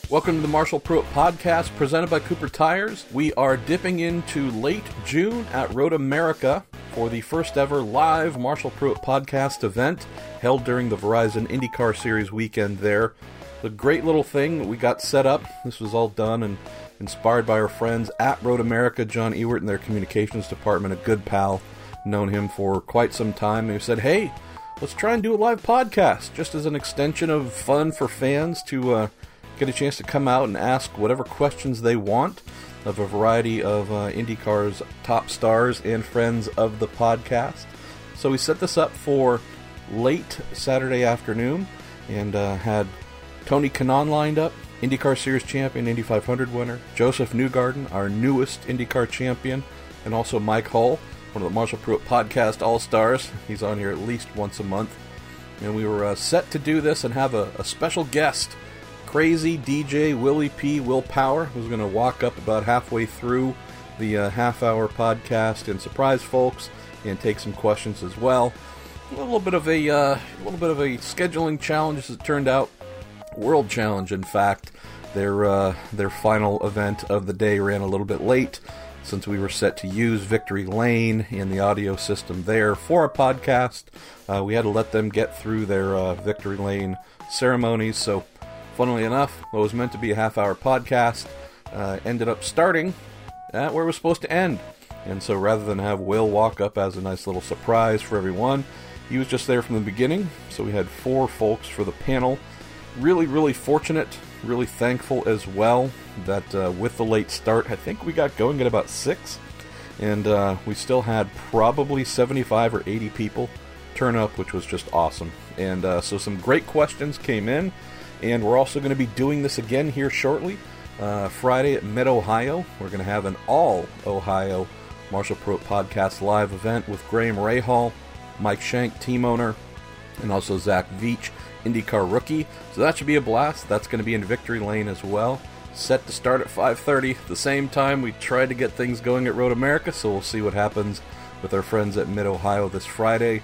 Welcome to the Marshall Pruett Podcast, presented by Cooper Tires. We are dipping into late June at Road America for the first ever live Marshall Pruett Podcast event held during the Verizon IndyCar Series weekend there. A great little thing we got set up. This was all done and inspired by our friends at Road America, John Ewert and their communications department, a good pal, known him for quite some time. They said, hey, let's try and do a live podcast, just as an extension of fun for fans to get a chance to come out and ask whatever questions they want of a variety of IndyCar's top stars and friends of the podcast. So we set this up for late Saturday afternoon and had Tony Kanaan lined up, IndyCar Series champion, Indy 500 winner, Josef Newgarden, our newest IndyCar champion, and also Mike Hull, one of the Marshall Pruett Podcast All-Stars. He's on here at least once a month. And we were set to do this and have a special guest, crazy DJ Willie P. Will Power, who's going to walk up about halfway through the half-hour podcast and surprise folks and take some questions as well. A little bit of a scheduling challenge, as it turned out. World challenge, in fact. Their final event of the day ran a little bit late, since we were set to use Victory Lane and the audio system there for our podcast. We had to let them get through their Victory Lane ceremonies, so funnily enough, what was meant to be a half-hour podcast ended up starting at where it was supposed to end. And so rather than have Will walk up as a nice little surprise for everyone, he was just there from the beginning. So we had 4 folks for the panel. Really, really fortunate, really thankful as well that with the late start, I think we got going at about 6. And we still had probably 75 or 80 people turn up, which was just awesome. And so some great questions came in. And we're also going to be doing this again here shortly, Friday at Mid-Ohio. We're going to have an all-Ohio Marshall Pruett Podcast live event with Graham Rahal, Mike Shank, team owner, and also Zach Veach, IndyCar rookie. So that should be a blast. That's going to be in Victory Lane as well. Set to start at 5:30. At the same time, we tried to get things going at Road America, so we'll see what happens with our friends at Mid-Ohio this Friday.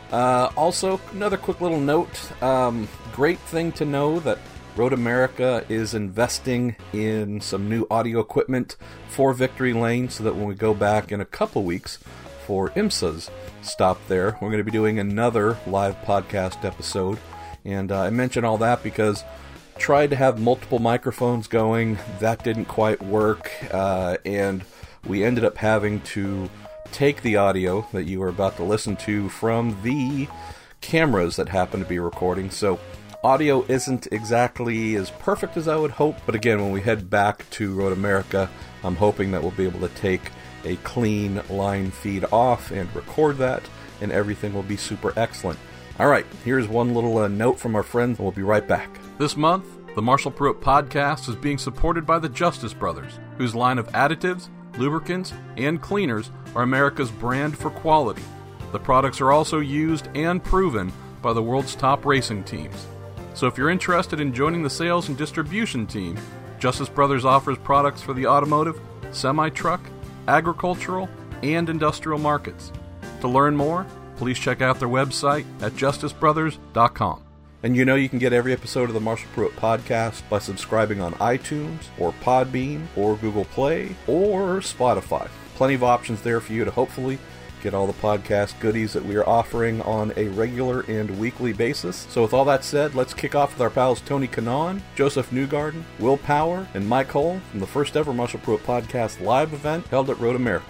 Also, another quick little note, great thing to know that Road America is investing in some new audio equipment for Victory Lane so that when we go back in a couple weeks for IMSA's stop there, we're going to be doing another live podcast episode. And I mention all that because tried to have multiple microphones going, that didn't quite work, and we ended up having to take the audio that you are about to listen to from the cameras that happen to be recording. So audio isn't exactly as perfect as I would hope, but again, when we head back to Road America, I'm hoping that we'll be able to take a clean line feed off and record that, and everything will be super excellent. Alright, here's one little note from our friends, and we'll be right back. This month, the Marshall Pruett Podcast is being supported by the Justice Brothers, whose line of additives, lubricants, and cleaners are America's brand for quality. The products are also used and proven by the world's top racing teams. So if you're interested in joining the sales and distribution team, Justice Brothers offers products for the automotive, semi-truck, agricultural, and industrial markets. To learn more, please check out their website at justicebrothers.com. And you know you can get every episode of the Marshall Pruett Podcast by subscribing on iTunes, or Podbean, or Google Play, or Spotify. Plenty of options there for you to hopefully get all the podcast goodies that we are offering on a regular and weekly basis. So with all that said, let's kick off with our pals Tony Kanaan, Josef Newgarden, Will Power, and Mike Hull from the first ever Marshall Pruett Podcast live event held at Road America.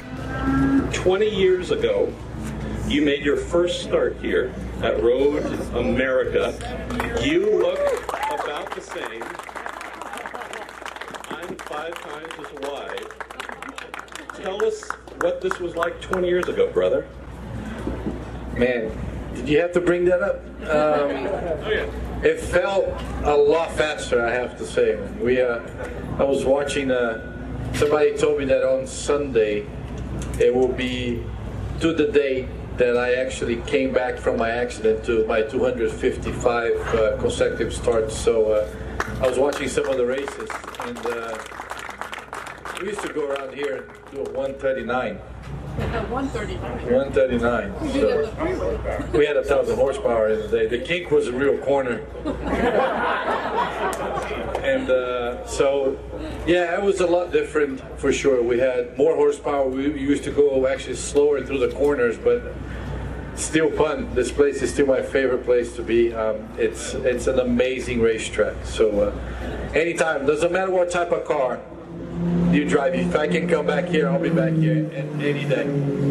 20 years ago, you made your first start here at Road America. You look about the same. I'm 5 times as wide. Tell us what this was like 20 years ago, brother. Man, did you have to bring that up? Oh, yeah. It felt a lot faster, I have to say. I was watching, somebody told me that on Sunday it will be to the day that I actually came back from my accident to my 255 consecutive starts. So I was watching some of the races, and we used to go around here and do a 139. At 139. 139. So we had 1,000 horsepower in the day. The kink was a real corner. And so, yeah, it was a lot different for sure. We had more horsepower. We used to go actually slower through the corners, but still fun. This place is still my favorite place to be. It's an amazing racetrack. So anytime, doesn't matter what type of car you drive. If I can come back here, I'll be back here any day.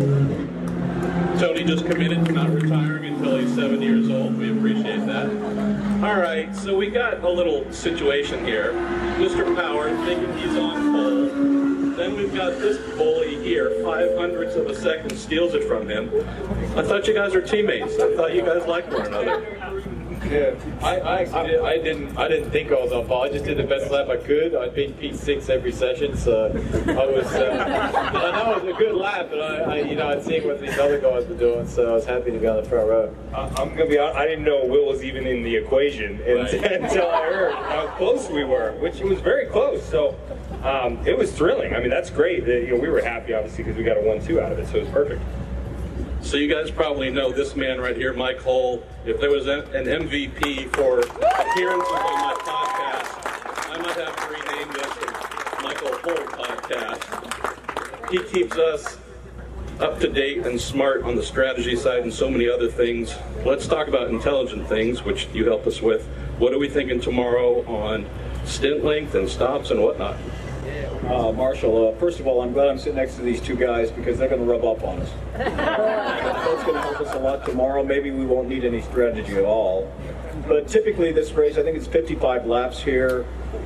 Tony just committed to not retiring until he's 70 years old. We appreciate that. All right, so we got a little situation here. Mr. Power thinking he's on pole. Then we've got this bully here, 5/100ths of a second, steals it from him. I thought you guys were teammates. I thought you guys liked one another. Yeah, I didn't think I was on pole. I just did the best lap I could. I beat P6 every session, so I was. I know it was a good lap, but I'd seen what these other guys were doing, so I was happy to be on the front row. I'm gonna be honest. I didn't know Will was even in the equation until I heard how close we were, which was very close. So it was thrilling. I mean, that's great. We were happy, obviously, because we got a 1-2 out of it, so it was perfect. So you guys probably know this man right here, Mike Hull. If there was an MVP for appearances on my podcast, I might have to rename this the Michael Hull Podcast. He keeps us up to date and smart on the strategy side and so many other things. Let's talk about intelligent things, which you help us with. What are we thinking tomorrow on stint length and stops and whatnot? Marshall, first of all, I'm glad I'm sitting next to these two guys because they're going to rub up on us. That's going to help us a lot tomorrow. Maybe we won't need any strategy at all. But typically this race, I think it's 55 laps here.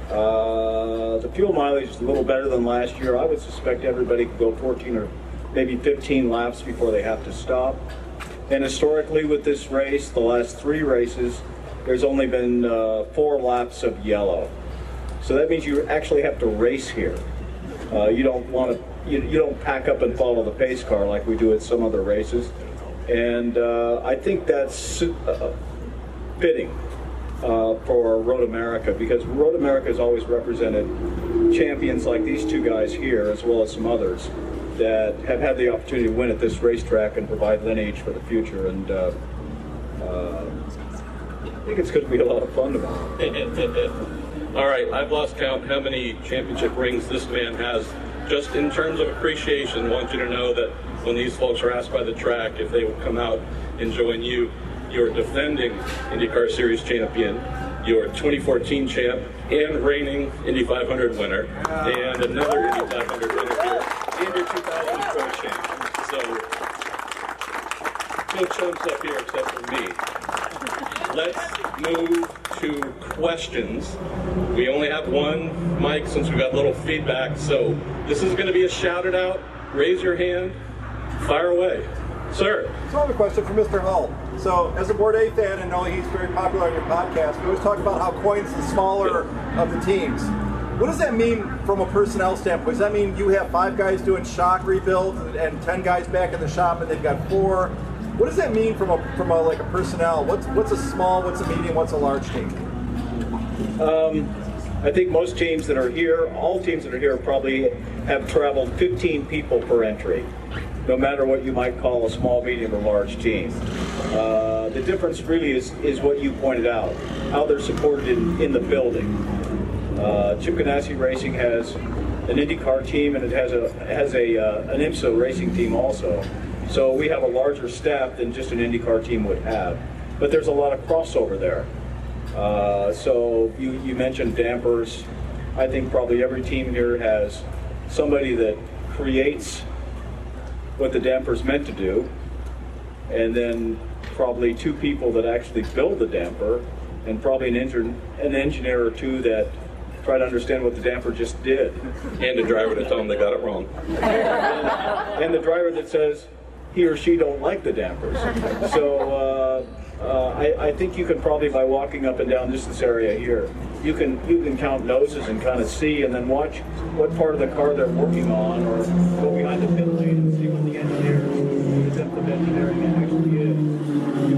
The fuel mileage is a little better than last year. I would suspect everybody could go 14 or maybe 15 laps before they have to stop. And historically with this race, the last 3 races, there's only been 4 laps of yellow. So that means you actually have to race here. You don't want to. You don't pack up and follow the pace car like we do at some other races, and I think that's fitting for Road America because Road America has always represented champions like these two guys here, as well as some others that have had the opportunity to win at this racetrack and provide lineage for the future. And I think it's going to be a lot of fun tomorrow. All right, I've lost count how many championship rings this man has. Just in terms of appreciation, I want you to know that when these folks are asked by the track if they would come out and join you, you're defending IndyCar Series champion, your 2014 champ, and reigning Indy 500 winner, and another Indy 500 winner here, and your 2004 champ. So, no chumps up here except for me. Let's move to questions. We only have one mic since we got a little feedback, so this is going to be a shout it out. Raise your hand. Fire away. Sir. So I have a question for Mr. Hull. So as a Bourdais fan, and know he's very popular on your podcast, we always talk about how Coyne's the smaller of the teams. What does that mean from a personnel standpoint? Does that mean you have 5 guys doing shock rebuilds and 10 guys back in the shop and they've got 4? What does that mean from a personnel? What's a small, what's a medium, what's a large team? I think most teams that are here, all teams that are here probably have traveled 15 people per entry, no matter what you might call a small, medium, or large team. The difference really is what you pointed out, how they're supported in the building. Chip Ganassi Racing has an IndyCar team and it has an IMSA racing team also. So we have a larger staff than just an IndyCar team would have. But there's a lot of crossover there. So you mentioned dampers. I think probably every team here has somebody that creates what the damper's meant to do, and then probably 2 people that actually build the damper, and probably an engineer or 2 that try to understand what the damper just did. And a driver to tell them they got it wrong. And the driver that says he or she don't like the dampers. So I think you can probably, by walking up and down just this area here, you can count noses and kind of see, and then watch what part of the car they're working on, or go behind the pit lane and see what the engineer, the depth of engineering actually is. You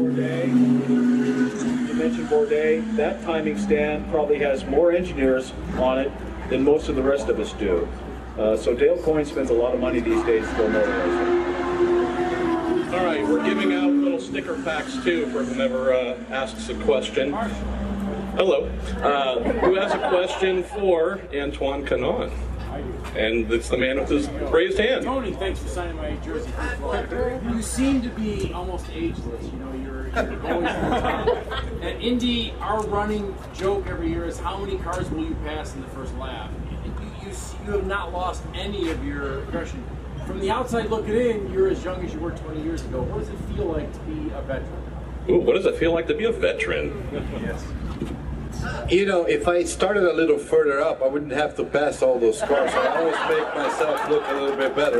mentioned Bourdais. That timing stand probably has more engineers on it than most of the rest of us do. So Dale Coyne spends a lot of money these days still motorizing. All right, we're giving out little sticker packs too for whomever asks a question. Hello. Who has a question for Antoine Kanaan? And it's the man with his raised hand. Tony, thanks for signing my jersey. You seem to be almost ageless. You know, you're always on top. At Indy, our running joke every year is how many cars will you pass in the first lap? You have not lost any of your aggression. From the outside looking in, you're as young as you were 20 years ago. What does it feel like to be a veteran? Ooh, what does it feel like to be a veteran? Yes. You know, if I started a little further up, I wouldn't have to pass all those cars. I always make myself look a little bit better.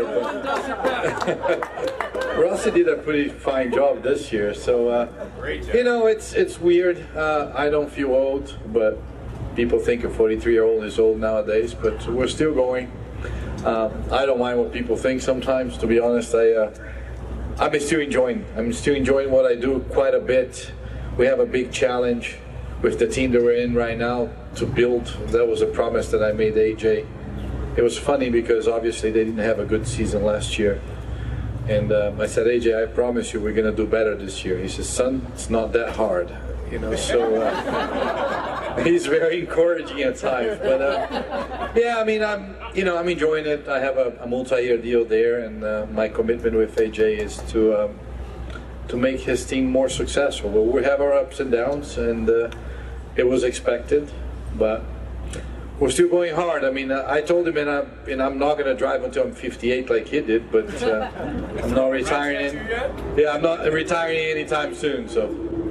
But Rossi did a pretty fine job this year. So, you know, it's weird. I don't feel old, but people think a 43-year-old is old nowadays. But we're still going. I don't mind what people think sometimes. To be honest, I'm still enjoying. I'm still enjoying what I do quite a bit. We have a big challenge with the team that we're in right now to build. That was a promise that I made AJ. It was funny because obviously they didn't have a good season last year. And I said, AJ, I promise you we're going to do better this year. He says, son, it's not that hard. You know, so he's very encouraging at times. But yeah, I mean, I'm enjoying it. I have a multi-year deal there, and my commitment with AJ is to make his team more successful. Well, we have our ups and downs, and it was expected, but we're still going hard. I mean, I told him, and I'm not going to drive until I'm 58 like he did, but I'm not retiring. Yeah, I'm not retiring anytime soon. So,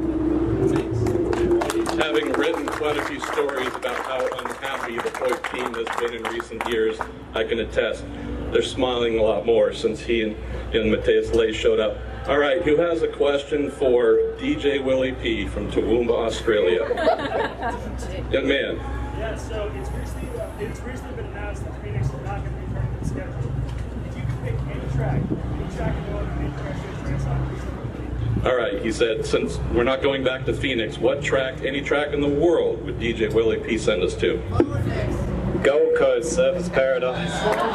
having written quite a few stories about how unhappy the Hoyt team has been in recent years, I can attest they're smiling a lot more since he and Matthias Lay showed up. All right, who has a question for DJ Willie P from Toowoomba, Australia? Young man. Yeah, so it's recently been announced that Phoenix is not going to be part of the schedule. If you could pick any track in the world, any track should transfer. All right, he said, since we're not going back to Phoenix, what track, any track in the world, would DJ Willie P send us to? Gold Coast, Surfers Paradise.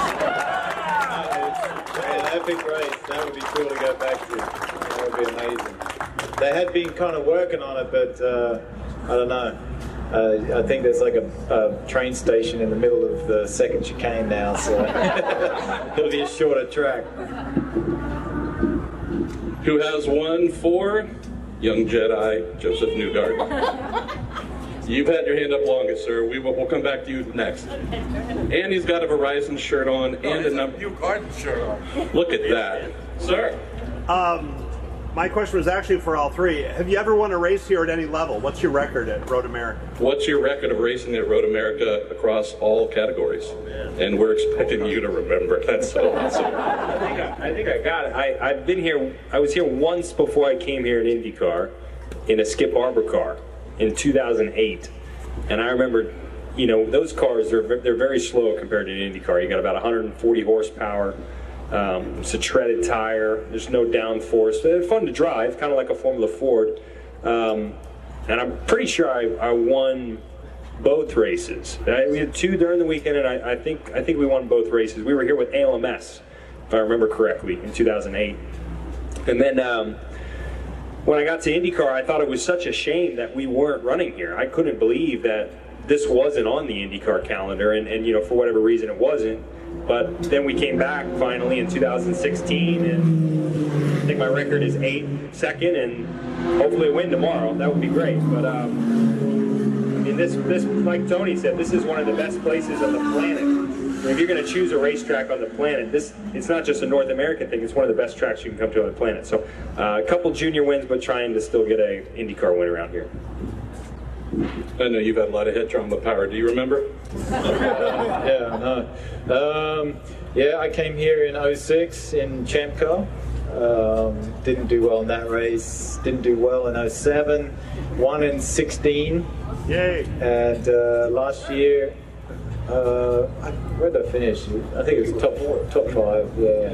Epic race, that would be cool to go back to. That would be amazing. They had been kind of working on it, but I don't know. I think there's like a train station in the middle of the second chicane now, so it'll be a shorter track. Who has one for young Jedi Joseph Newgarden? You've had your hand up longest, sir. We'll come back to you next. And he's got a Verizon shirt on and a number. Newgarden shirt on. Look at that, sir. My question was actually for all three. Have you ever won a race here at any level? What's your record at Road America? What's your record of racing at Road America across all categories? And we're expecting you to remember. That's so awesome. I think I got it. I've been here. I was here once before I came here in IndyCar in a Skip Barber car in 2008, and I remember, you know, those cars they're very slow compared to an IndyCar. You got about 140 horsepower. It's a treaded tire. There's no downforce. They're fun to drive, kind of like a Formula Ford. And I'm pretty sure I won both races. We had two during the weekend, and I think we won both races. We were here with ALMS, if I remember correctly, in 2008. And then when I got to IndyCar, I thought it was such a shame that we weren't running here. I couldn't believe that this wasn't on the IndyCar calendar, and you know, for whatever reason it wasn't. But then we came back finally in 2016, and I think my record is 2nd, and hopefully win tomorrow. That would be great. But I mean, this, like Tony said, this is one of the best places on the planet. If you're going to choose a racetrack on the planet, it's not just a North American thing. It's one of the best tracks you can come to on the planet. So a couple junior wins, but trying to still get a IndyCar win around here. I know you've had a lot of head trauma power. Do you remember? Yeah, I came here in 06 in Champ Car. Didn't do well in that race. Didn't do well in 07. Won in 16. Yay! And last year, where did I finish? I think it was top 5. Yeah.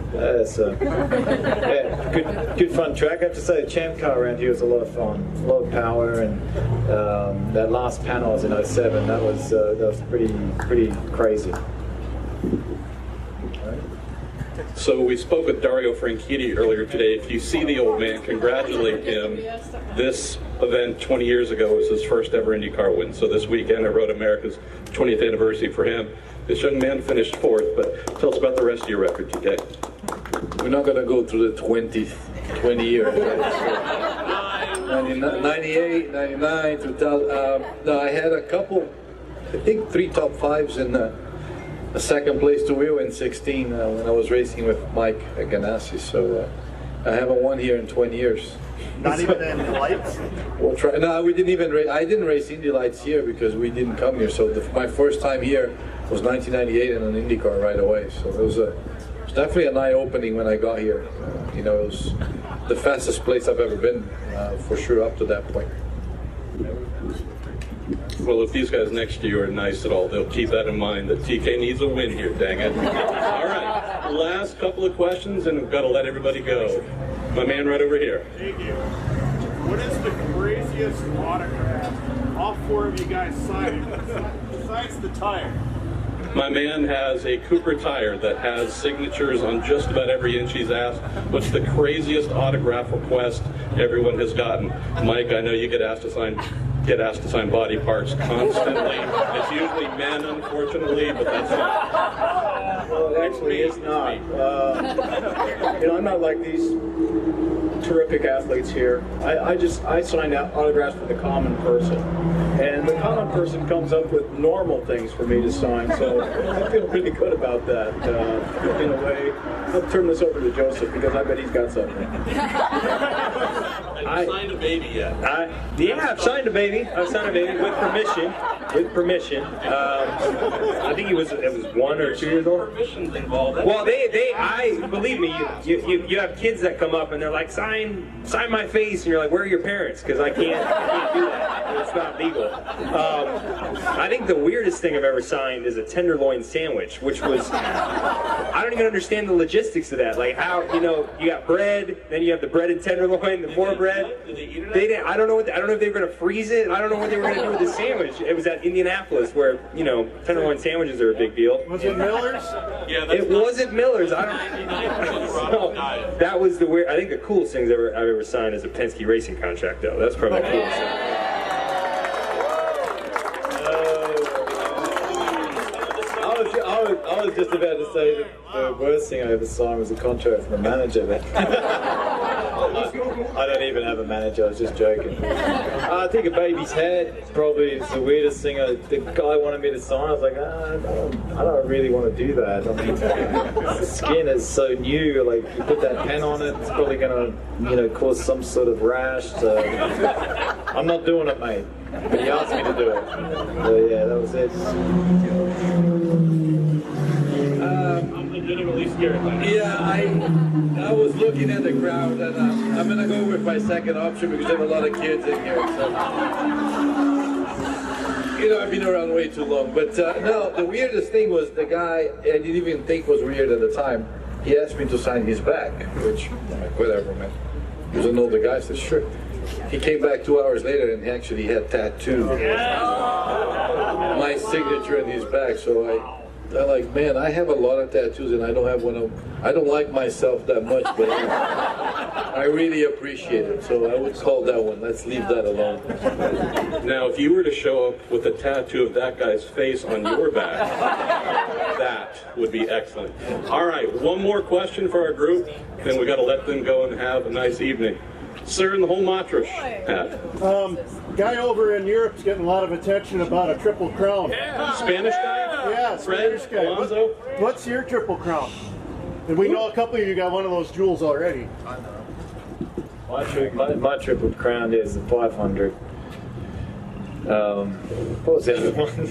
Good fun track. I have to say, the Champ Car around here was a lot of fun. A lot of power, and that last panel was in 07. That was pretty crazy. So we spoke with Dario Franchitti earlier today. If you see the old man, congratulate him. This event 20 years ago was his first ever IndyCar win. So this weekend I Road America's 20th anniversary for him. This young man finished 4th, but tell us about the rest of your record, TK. We're not going to go through the 20 years. Right? So, 98, 99, 2000. No, I had a couple, I think 3 top 5s in a second place to wheel in 16 when I was racing with Mike Ganassi. So I haven't won here in 20 years. Not even in the lights? We'll try. No, we didn't even race. I didn't race Indy Lights here because we didn't come here. So my first time here was 1998 in an IndyCar right away. So it was definitely an eye-opening when I got here. It was the fastest place I've ever been, for sure, up to that point. Well, if these guys next to you are nice at all, they'll keep that in mind, that TK needs a win here, dang it. All right, last couple of questions, and we've got to let everybody go. My man right over here. Thank you. What is the craziest autograph all 4 of you guys signed besides the tire? My man has a Cooper tire that has signatures on just about every inch he's asked. What's the craziest autograph request everyone has gotten? Mike, I know you get asked to sign body parts constantly. It's usually men, unfortunately, but that's not. Well, actually, it's not. I'm not like these terrific athletes here. I sign out autographs for the common person, and the common person comes up with normal things for me to sign. So I feel really good about that. In a way, I'll turn this over to Joseph because I bet he's got something. Have you signed a baby yet? Yeah, I've signed a baby. I've signed a baby with permission. With permission. I think it was 1 or 2 years old. Permission's involved. Well, believe me, you have kids that come up and they're like, sign my face, and you're like, where are your parents? Because I can't do that. It's not legal. I think the weirdest thing I've ever signed is a tenderloin sandwich, which was, I don't even understand the logistics of that. Like how, you got bread, then you have the bread and tenderloin, the more bread. They didn't. I don't know if they were going to freeze it. I don't know what they were going to do with the sandwich. It was at Indianapolis where tenderloin sandwiches are a big deal. Was it Miller's? Yeah, It wasn't Miller's. I don't. So, that was the weird. I think the coolest things I've ever signed is a Penske Racing contract, though. That's probably the coolest thing. I was just about to say that the worst thing I ever signed was a contract from a manager. I don't even have a manager, I was just joking. I think a baby's head probably is the weirdest thing. The guy wanted me to sign, I was like, I don't really want to do that. I mean, the skin is so new, like you put that pen on it, it's probably going to, cause some sort of rash. So I'm not doing it, mate. But he asked me to do it. So yeah, that was it. I'm legitimately scared. Yeah, I was looking at the crowd, and I'm going to go with my second option because there's a lot of kids in here. So. I've been around way too long. But no, the weirdest thing was the guy I didn't even think was weird at the time. He asked me to sign his back, which, whatever, man. He was an older guy, I said, sure. He came back 2 hours later and he actually had tattooed my signature in his back. So I'm like, man, I have a lot of tattoos and I don't have one of them. I don't like myself that much, but I really appreciate it. So I would call that one. Let's leave that alone. Now, if you were to show up with a tattoo of that guy's face on your back, that would be excellent. All right, one more question for our group, then we got to let them go and have a nice evening. Sir in the whole Matrish hat. Guy over in Europe's getting a lot of attention about a Triple Crown. Spanish guy? Yeah, Spanish guy. Alonso? What's your Triple Crown? And we know a couple of you got one of those jewels already. My Triple Crown is the 500. What was the other one?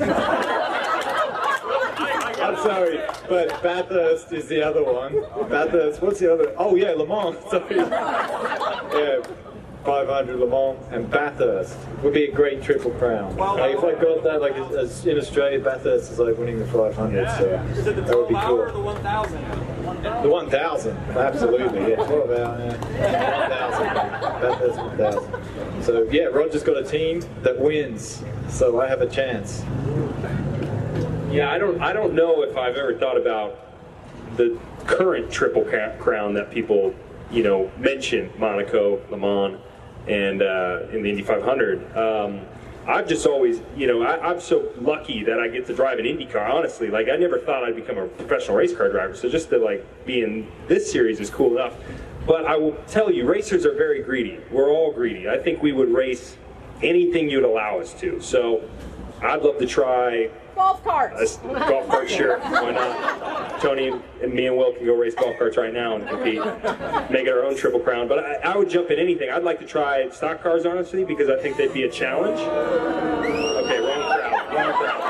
I'm sorry, but Bathurst is the other one. Bathurst, what's the other? Oh yeah, Le Mans, sorry. Yeah, 500 Le Mans and Bathurst would be a great Triple Crown. Like, if I got that, like in Australia, Bathurst is like winning the 500, so that would be cool. Or the 1,000? The 1,000, absolutely, yeah. What about 1,000? Bathurst 1,000. So yeah, Roger's got a team that wins, so I have a chance. Yeah, I don't know if I've ever thought about the current Triple Crown that people, mention, Monaco, Le Mans, and in the Indy 500. I've just always, I'm so lucky that I get to drive an IndyCar, honestly. Like, I never thought I'd become a professional race car driver, so just to, be in this series is cool enough. But I will tell you, racers are very greedy. We're all greedy. I think we would race anything you'd allow us to. So I'd love to try golf carts. Golf carts, sure. Why not? Tony and me and Will can go race golf carts right now and compete, make it our own Triple Crown. But I would jump in anything. I'd like to try stock cars, honestly, because I think they'd be a challenge. Okay, wrong crowd. Wrong crowd.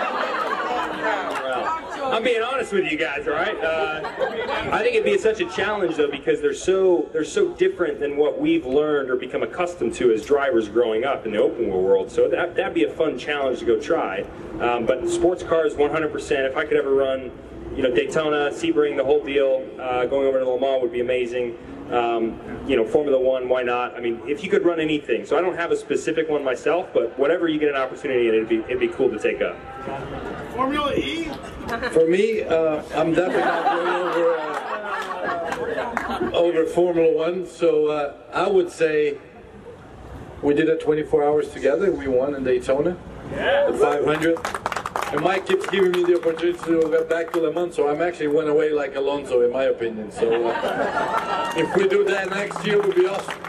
I'm being honest with you guys, all right? I think it'd be such a challenge, though, because they're so different than what we've learned or become accustomed to as drivers growing up in the open wheel world. So that'd be a fun challenge to go try. But sports cars, 100%. If I could ever run, Daytona, Sebring, the whole deal, going over to Le Mans would be amazing. Formula One, why not? I mean, if you could run anything. So I don't have a specific one myself, but whatever you get an opportunity, it'd be cool to take up. Formula E? For me, I'm definitely not going over Formula One. So I would say we did it 24 hours together. We won in Daytona, the 500. And Mike keeps giving me the opportunity to go back to Le Mans, so I'm actually went away like Alonso, in my opinion. So if we do that next year, it would be awesome.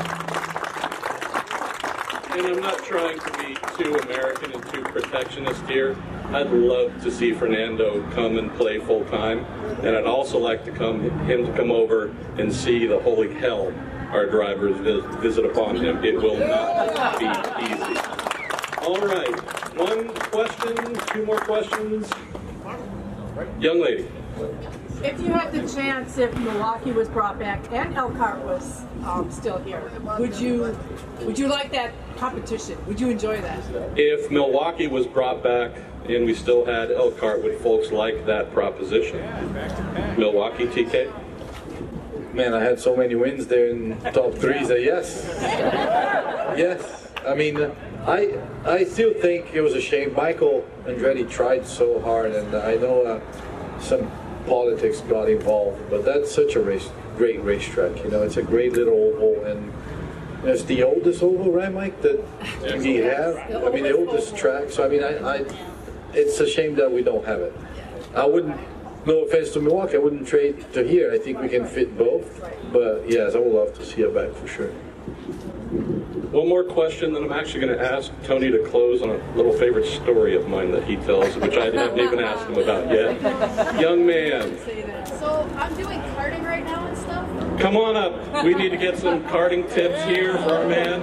And I'm not trying to be too American and too protectionist here. I'd love to see Fernando come and play full time, and I'd also like to come over and see the holy hell our drivers visit upon him. It will not be easy. All right, one question, two more questions. Young lady. If you had the chance, if Milwaukee was brought back and Elkhart was still here, would you like that competition? Would you enjoy that? If Milwaukee was brought back and we still had Elkhart, would folks like that proposition? Milwaukee, TK? Man, I had so many wins there in top threes that yes. Yes. I mean, I still think it was a shame. Michael Andretti tried so hard, and I know some politics got involved, but that's such a great racetrack. It's a great little oval, and it's the oldest oval, right, Mike? That we have. I mean, the oldest track. So I mean, it's a shame that we don't have it. I wouldn't. No offense to Milwaukee, I wouldn't trade to here. I think we can fit both. But yes, I would love to see it back for sure. One more question, then I'm actually going to ask Tony to close on a little favorite story of mine that he tells, which I haven't even asked him about yet. Young man. So I'm doing karting right now and stuff. Come on up. We need to get some karting tips here for our man.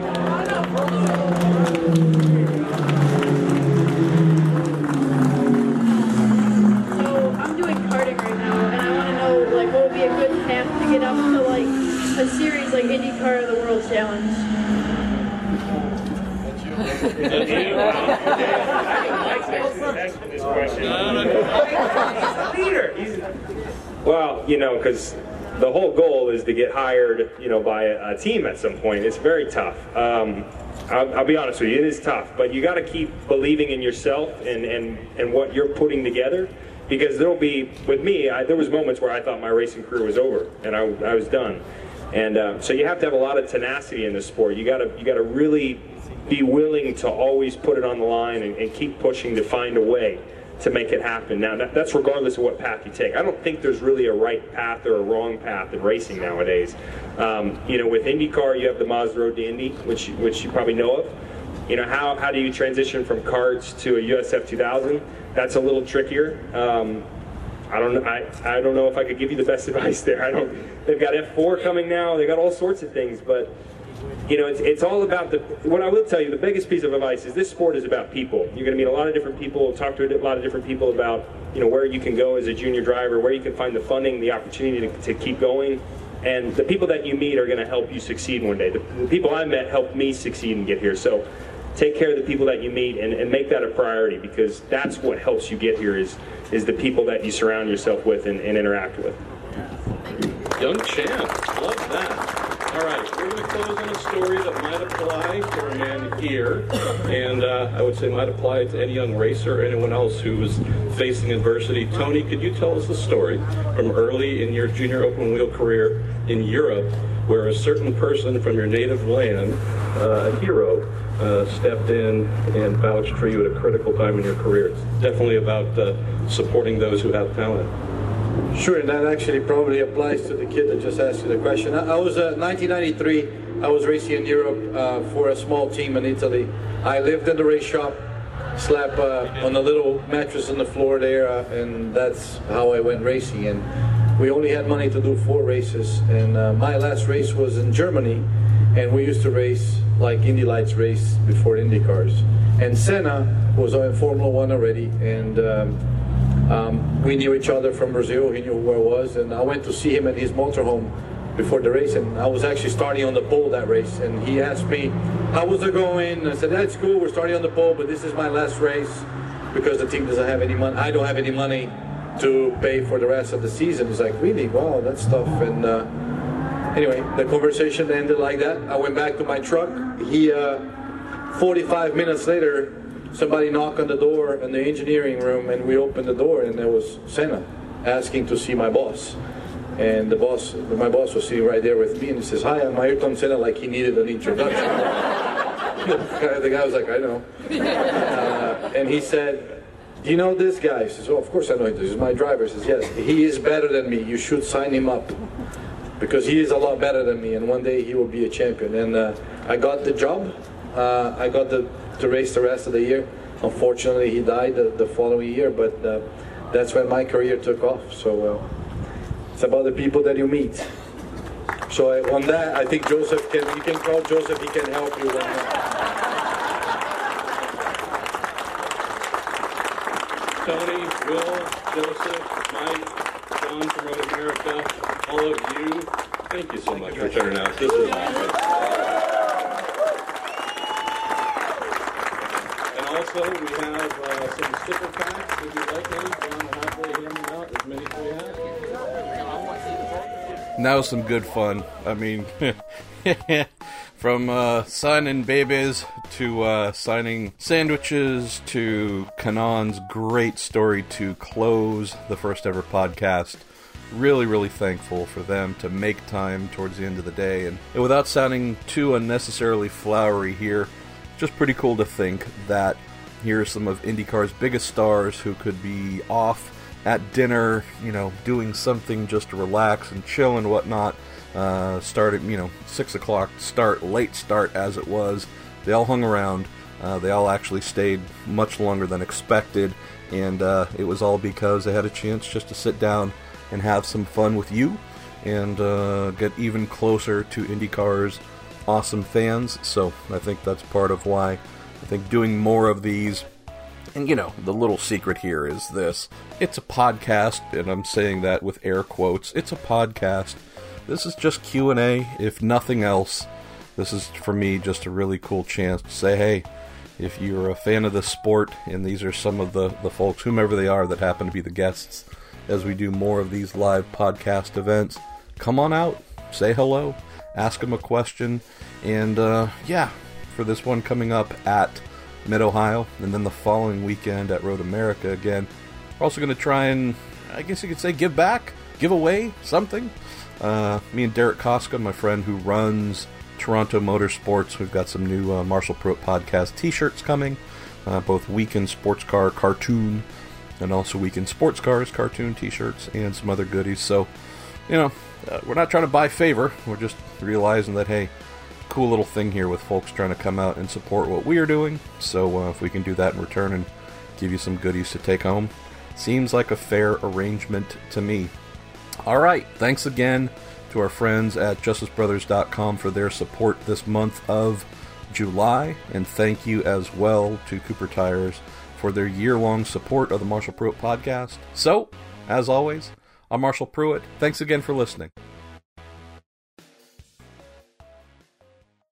So I'm doing karting right now, and I want to know what would be a good path to get up to a series like IndyCar or the World Challenge. Well, because the whole goal is to get hired, by a team at some point. It's very tough. I'll be honest with you, it is tough, but you got to keep believing in yourself and what you're putting together. Because there'll be, with me, there was moments where I thought my racing career was over and I was done. And so you have to have a lot of tenacity in this sport. You got to really be willing to always put it on the line and keep pushing to find a way to make it happen. Now, that's regardless of what path you take. I don't think there's really a right path or a wrong path in racing nowadays. With IndyCar, you have the Mazda Road to Indy, which you probably know of. How do you transition from karts to a USF 2000? That's a little trickier. I don't know if I could give you the best advice there. They've got F4 coming now. They've got all sorts of things, but it's all about what I will tell you, the biggest piece of advice is this sport is about people. You're going to meet a lot of different people, talk to a lot of different people about, where you can go as a junior driver, where you can find the funding, the opportunity to keep going. And the people that you meet are going to help you succeed one day. The people I met helped me succeed and get here. So take care of the people that you meet and make that a priority, because that's what helps you get here is the people that you surround yourself with and interact with. Young champ. Love that. All right, we're going to close on a story that might apply to a man here, and I would say might apply to any young racer or anyone else who is facing adversity. Tony, could you tell us the story from early in your junior open wheel career in Europe, where a certain person from your native land, a hero, stepped in and vouched for you at a critical time in your career? It's definitely about supporting those who have talent. Sure, and that actually probably applies to the kid that just asked you the question. I was 1993. I was racing in Europe for a small team in Italy. I lived in the race shop, slept on a little mattress on the floor there, and that's how I went racing. And we only had money to do 4 races, and my last race was in Germany, and we used to race like Indy Lights race before Indy cars. And Senna was in Formula 1 already, and we knew each other from Brazil. He knew who I was, and I went to see him at his motorhome before the race, and I was actually starting on the pole that race, and he asked me, how was it going? And I said, that's cool, we're starting on the pole, but this is my last race because the team doesn't have any money. I don't have any money to pay for the rest of the season. He's like, really? Wow, that's tough. And anyway, the conversation ended like that. I went back to my truck. 45 minutes later, somebody knocked on the door in the engineering room, and we opened the door, and there was Senna asking to see my boss. And my boss was sitting right there with me, and he says, hi, I'm Ayrton Senna, like he needed an introduction. The guy was like, I know. And he said, do you know this guy? He says, oh, of course I know him. This is my driver. He says, yes, he is better than me. You should sign him up because he is a lot better than me, and one day he will be a champion. And I got the job. I got to race the rest of the year. Unfortunately, he died the following year, but that's when my career took off. So it's about the people that you meet. So on that, I think Joseph you can call Joseph, he can help you. Tony, Will, Joseph, Mike, John from Road America, all of you, thank you so much for turning out. This was awesome. Also, we have some sticker packs. If you'd like any, John will happily hand them out, as many as we have. Now some good fun. I mean, from signing babies to signing sandwiches to Kanan's great story to close the first ever podcast. Really, really thankful for them to make time towards the end of the day. And without sounding too unnecessarily flowery here, just pretty cool to think that here are some of IndyCar's biggest stars who could be off at dinner, doing something just to relax and chill and whatnot. Started, 6 o'clock start, late start as it was. They all hung around. They all actually stayed much longer than expected. And it was all because they had a chance just to sit down and have some fun with you and get even closer to IndyCar's awesome fans. So I think that's part of why I think doing more of these, and the little secret here is this: it's a podcast, and I'm saying that with air quotes. It's a podcast. This is just Q&A, if nothing else. This is, for me, just a really cool chance to say, hey, if you're a fan of this sport, and these are some of the folks, whomever they are, that happen to be the guests, as we do more of these live podcast events, come on out, say hello, ask them a question, and for this one coming up at Mid-Ohio, and then the following weekend at Road America again. We're also going to try and, I guess you could say, give back, give away something. Me and Derek Koska, my friend who runs Toronto Motorsports, we've got some new Marshall Pruett podcast t-shirts coming, both Weekend Sports Car cartoon and also Weekend Sports Cars cartoon t-shirts and some other goodies. So, we're not trying to buy favor, we're just realizing that, hey, cool little thing here with folks trying to come out and support what we are doing. So if we can do that in return and give you some goodies to take home, seems like a fair arrangement to me. All right, thanks again to our friends at justicebrothers.com for their support this month of July, and thank you as well to Cooper Tires for their year-long support of the Marshall Pruett podcast. So, as always, I'm Marshall Pruett. Thanks again for listening.